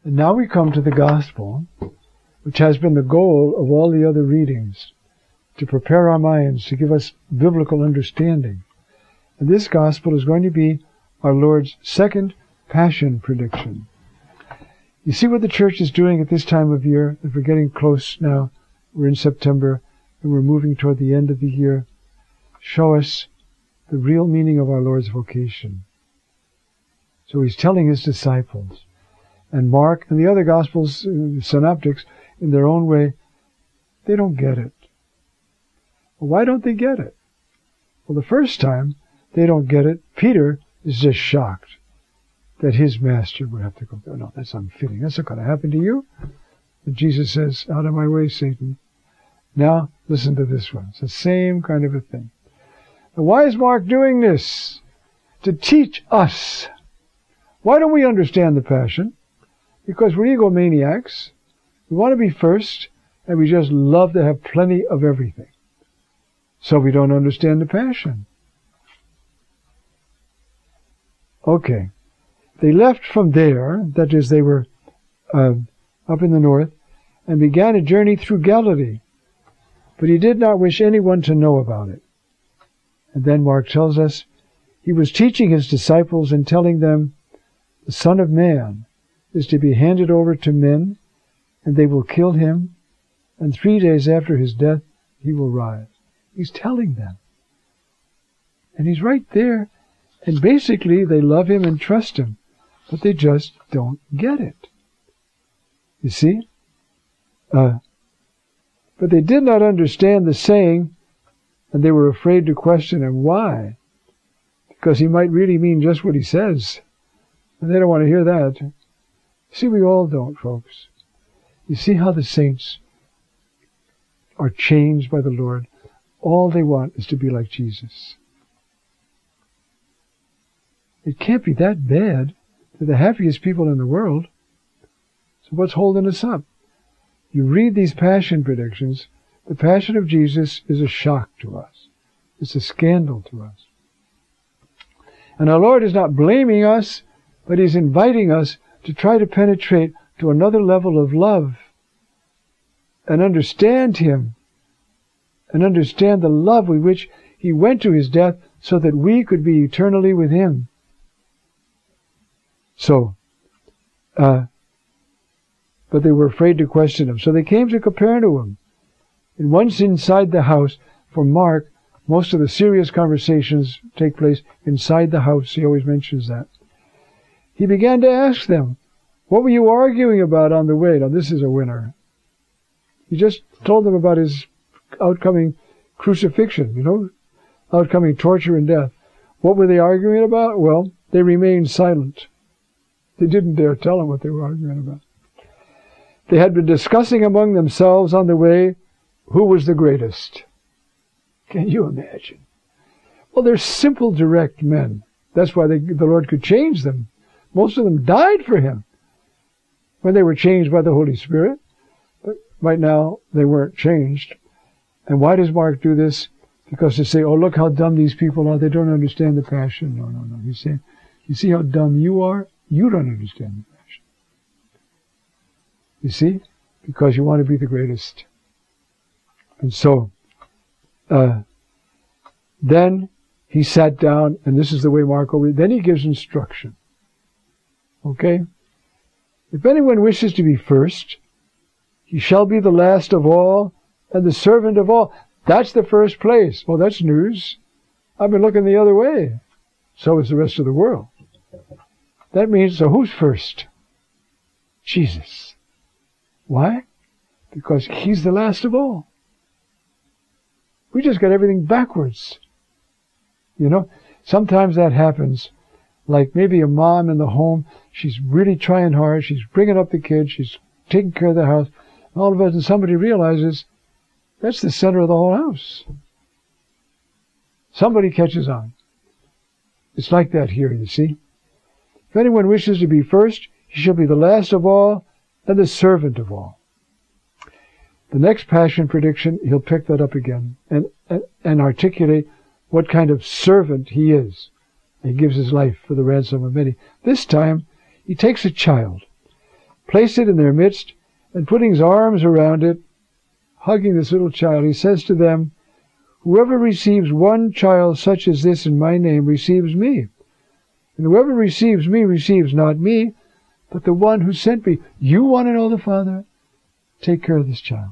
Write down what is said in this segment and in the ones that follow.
And now we come to the Gospel, which has been the goal of all the other readings, to prepare our minds, to give us biblical understanding. And this Gospel is going to be our Lord's second Passion prediction. You see what the church is doing at this time of year? That we're getting close now. We're in September, and we're moving toward the end of the year. Show us the real meaning of our Lord's vocation. So he's telling his disciples. And Mark and the other Gospels, synoptics, in their own way, they don't get it. Well, why don't they get it? Well, the first time they don't get it, Peter is just shocked that his master would have to go, no, that's unfitting. That's not going to happen to you. And Jesus says, out of my way, Satan. Now, listen to this one. It's the same kind of a thing. Now, why is Mark doing this? To teach us. Why don't we understand the Passion? Because we're egomaniacs. We want to be first, and we just love to have plenty of everything. So we don't understand the Passion. Okay. They left from there, that is, they were up in the north, and began a journey through Galilee. But he did not wish anyone to know about it. And then Mark tells us, he was teaching his disciples and telling them, the Son of Man is to be handed over to men, and they will kill him, and 3 days after his death he will rise. He's telling them. And he's right there. And basically they love him and trust him, but they just don't get it. You see? But they did not understand the saying, and they were afraid to question him. Why? Because he might really mean just what he says. And they don't want to hear that. See, we all don't, folks. You see how the saints are changed by the Lord? All they want is to be like Jesus. It can't be that bad. They're the happiest people in the world. So what's holding us up? You read these Passion predictions. The Passion of Jesus is a shock to us. It's a scandal to us. And our Lord is not blaming us, but he's inviting us to try to penetrate to another level of love and understand him and understand the love with which he went to his death so that we could be eternally with him. So, but they were afraid to question him. So they came to Capernaum. And once inside the house, for Mark, most of the serious conversations take place inside the house. He always mentions that. He began to ask them, what were you arguing about on the way? Now this is a winner. He just told them about his outcoming crucifixion, outcoming torture and death. What were they arguing about? Well, they remained silent. They didn't dare tell him what they were arguing about. They had been discussing among themselves on the way who was the greatest. Can you imagine? Well, they're simple, direct men. That's why the Lord could change them. Most of them died for him when they were changed by the Holy Spirit. But right now, they weren't changed. And why does Mark do this? Because to say, oh, look how dumb these people are. They don't understand the Passion. No. He's saying, you see how dumb you are? You don't understand the Passion. You see? Because you want to be the greatest. And so, then he sat down, and this is the way Mark always, then he gives instruction. Okay? If anyone wishes to be first, he shall be the last of all and the servant of all. That's the first place. Well, that's news. I've been looking the other way. So is the rest of the world. That means, so who's first? Jesus. Why? Because he's the last of all. We just got everything backwards. Sometimes that happens. Like maybe a mom in the home, she's really trying hard, she's bringing up the kids, she's taking care of the house. And all of a sudden somebody realizes that's the center of the whole house. Somebody catches on. It's like that here, you see. If anyone wishes to be first, he shall be the last of all and the servant of all. The next Passion prediction, he'll pick that up again and articulate what kind of servant he is. He gives his life for the ransom of many. This time, he takes a child placed it in their midst, and putting his arms around it, hugging this little child, he says to them, "Whoever receives one child such as this in my name receives me. And whoever receives me receives not me, but the one who sent me." You want to know the Father? Take care of this child.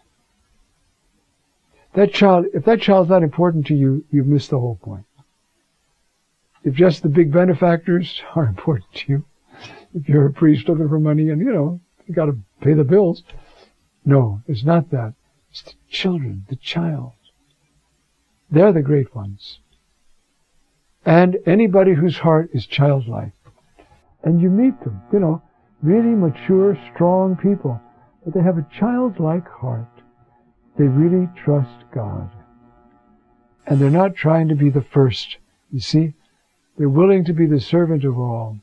That child, if that child's not important to you, you've missed the whole point. If just the big benefactors are important to you, if you're a priest looking for money and, you got to pay the bills. No, it's not that. It's the children, the child. They're the great ones. And anybody whose heart is childlike. And you meet them, really mature, strong people. But they have a childlike heart. They really trust God. And they're not trying to be the first. You see? They're willing to be the servant of all.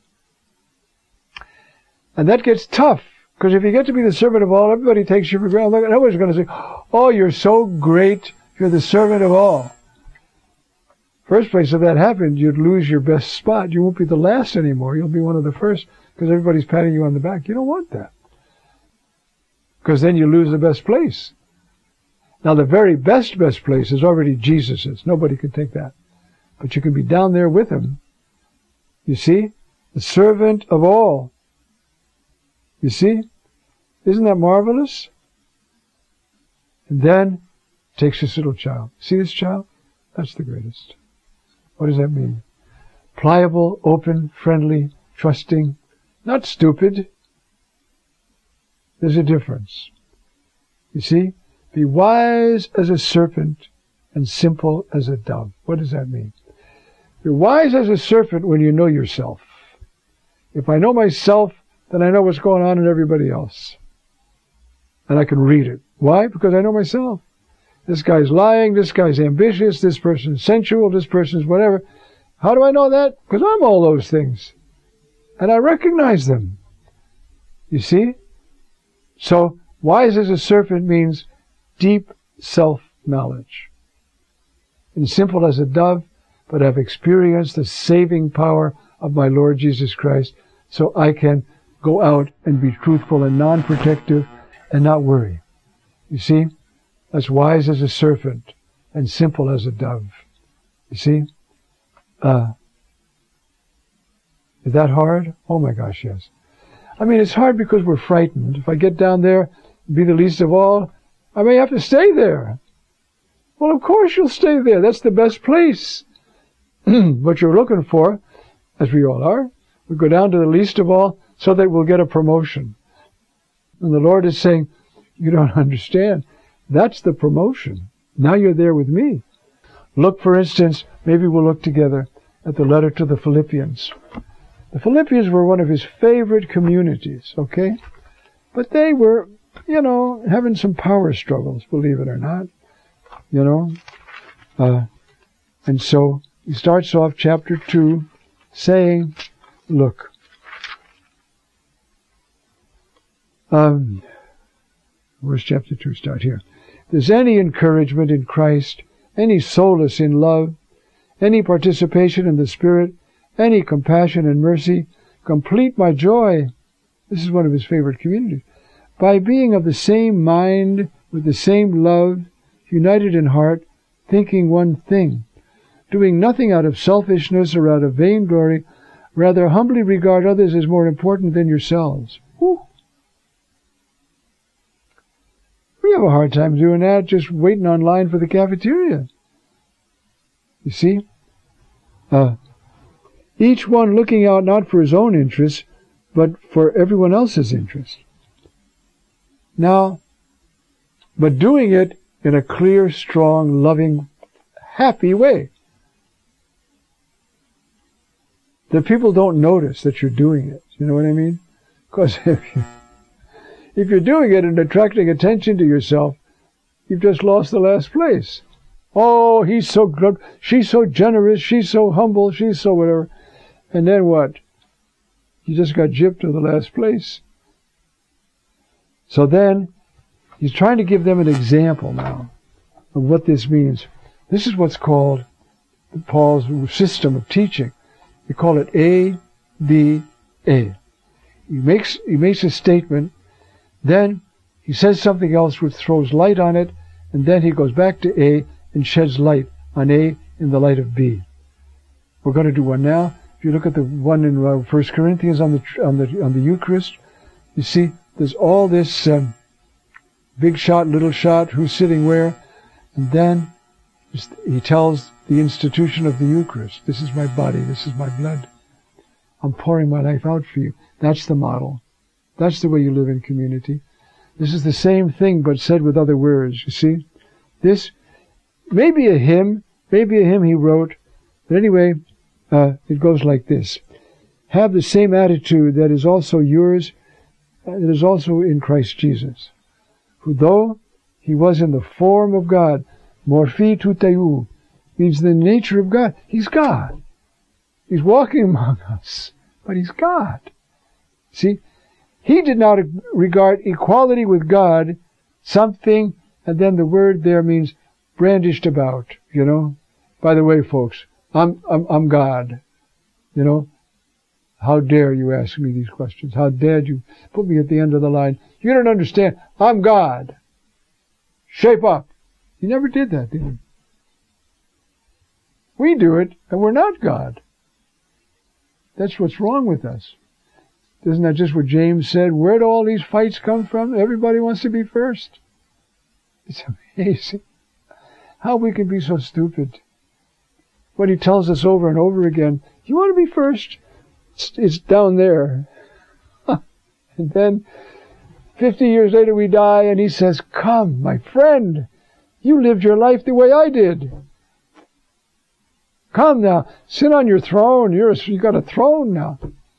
And that gets tough. Because if you get to be the servant of all, everybody takes you for granted. Nobody's going to say, "Oh, you're so great. You're the servant of all." First place, if that happened, you'd lose your best spot. You won't be the last anymore. You'll be one of the first because everybody's patting you on the back. You don't want that. Because then you lose the best place. Now, the very best place is already Jesus's. Nobody can take that. But you can be down there with him. You see? The servant of all. You see? Isn't that marvelous? And then takes this little child. See this child? That's the greatest. What does that mean? Pliable, open, friendly, trusting, not stupid. There's a difference. You see? Be wise as a serpent and simple as a dove. What does that mean? You're wise as a serpent when you know yourself. If I know myself, then I know what's going on in everybody else. And I can read it. Why? Because I know myself. This guy's lying, this guy's ambitious, this person's sensual, this person's whatever. How do I know that? Because I'm all those things. And I recognize them. You see? So, wise as a serpent means deep self-knowledge. And simple as a dove, but I've experienced the saving power of my Lord Jesus Christ, so I can go out and be truthful and non-protective and not worry. You see? That's wise as a serpent and simple as a dove. You see? Is that hard? Oh my gosh, yes. I mean, it's hard because we're frightened. If I get down there and be the least of all, I may have to stay there. Well, of course you'll stay there. That's the best place. What you're looking for, as we all are, we go down to the least of all so that we'll get a promotion. And the Lord is saying, you don't understand. That's the promotion. Now you're there with me. Look, for instance, maybe we'll look together at the letter to the Philippians. The Philippians were one of his favorite communities, okay? But they were, having some power struggles, believe it or not. And so he starts off chapter 2 saying, look, where's chapter 2 start here? If there's any encouragement in Christ, any solace in love, any participation in the Spirit, any compassion and mercy, complete my joy. This is one of his favorite communities. By being of the same mind, with the same love, united in heart, thinking one thing, doing nothing out of selfishness or out of vainglory, rather humbly regard others as more important than yourselves. Whew. We have a hard time doing that, just waiting online for the cafeteria. You see? Each one looking out not for his own interests, but for everyone else's interest. Now, but doing it in a clear, strong, loving, happy way. That people don't notice that you're doing it. You know what I mean? Because if you're doing it and attracting attention to yourself, you've just lost the last place. Oh, he's so good, she's so generous, she's so humble, she's so whatever. And then what? You just got gypped to the last place. So then, he's trying to give them an example now of what this means. This is what's called Paul's system of teaching. They call it A, B, A. makes a statement, then he says something else which throws light on it, and then he goes back to A and sheds light on A in the light of B. We're going to do one now. If you look at the one in 1 Corinthians on the Eucharist, you see there's all this big shot, little shot, who's sitting where, and then he tells the institution of the Eucharist, this is my body, this is my blood. I'm pouring my life out for you. That's the model. That's the way you live in community. This is the same thing, but said with other words, you see. This may be a hymn he wrote, but anyway, it goes like this. Have the same attitude that is also yours, that is also in Christ Jesus, who though he was in the form of God, morphi tou theou, means the nature of God. He's God. He's walking among us, but he's God. See, he did not regard equality with God something, and then the word there means brandished about, you know. By the way, folks, I'm God, you know. How dare you ask me these questions? How dare you put me at the end of the line? You don't understand. I'm God. Shape up. He never did that, did he? We do it, and we're not God. That's what's wrong with us. Isn't that just what James said? Where do all these fights come from? Everybody wants to be first. It's amazing how we can be so stupid. When he tells us over and over again, you want to be first? It's down there. And then 50 years later we die and he says, come, my friend, you lived your life the way I did. Come now, sit on your throne. You got a throne now.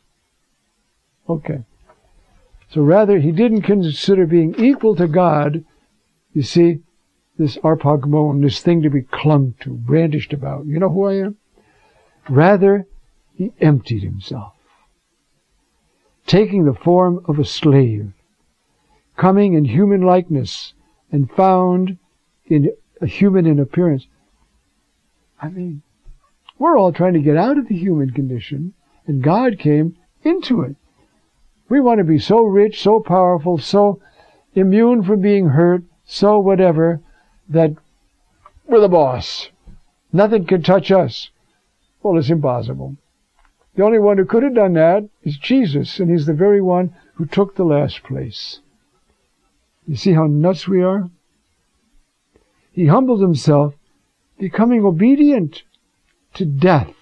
Okay. So rather, he didn't consider being equal to God, you see, this arpagmon, this thing to be clung to, brandished about. You know who I am? Rather, he emptied himself, taking the form of a slave, coming in human likeness, and found in a human in appearance. I mean, we're all trying to get out of the human condition, and God came into it. We want to be so rich, so powerful, so immune from being hurt, so whatever, that we're the boss. Nothing can touch us. Well, it's impossible. The only one who could have done that is Jesus, and he's the very one who took the last place. You see how nuts we are? He humbled himself, becoming obedient to death.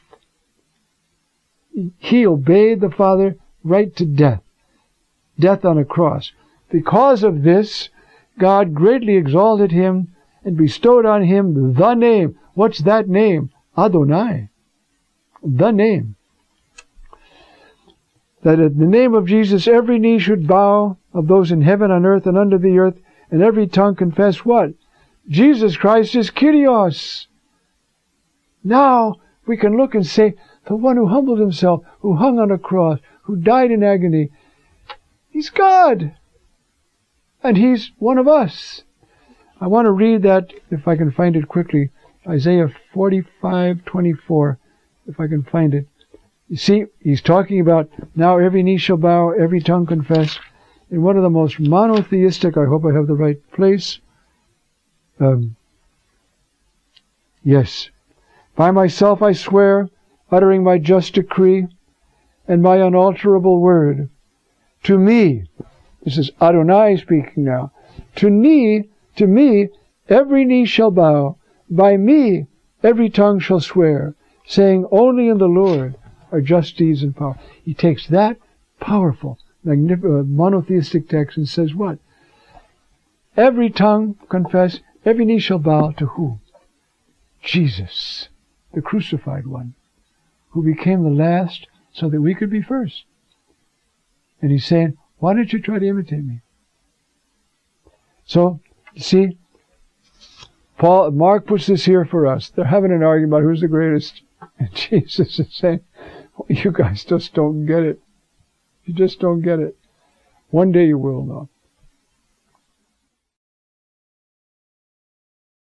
He obeyed the Father right to death. Death on a cross. Because of this, God greatly exalted him and bestowed on him the name. What's that name? Adonai. The name. That at the name of Jesus every knee should bow, of those in heaven, on earth, and under the earth, and every tongue confess what? Jesus Christ is Kyrios. Now we can look and say, the one who humbled himself, who hung on a cross, who died in agony, he's God. And he's one of us. I want to read that, if I can find it quickly, Isaiah 45:24, if I can find it. You see, he's talking about, now every knee shall bow, every tongue confess, in one of the most monotheistic, I hope I have the right place. Yes. By myself I swear, uttering my just decree, and my unalterable word. To me, this is Adonai speaking now, to me, every knee shall bow, by me every tongue shall swear, saying, only in the Lord are just deeds and power. He takes that powerful, monotheistic text and says what? Every tongue confess, every knee shall bow to who? Jesus, the crucified one, who became the last so that we could be first. And he's saying, why don't you try to imitate me? So, you see, Mark puts this here for us. They're having an argument about who's the greatest. And Jesus is saying, you guys just don't get it. You just don't get it. One day you will know.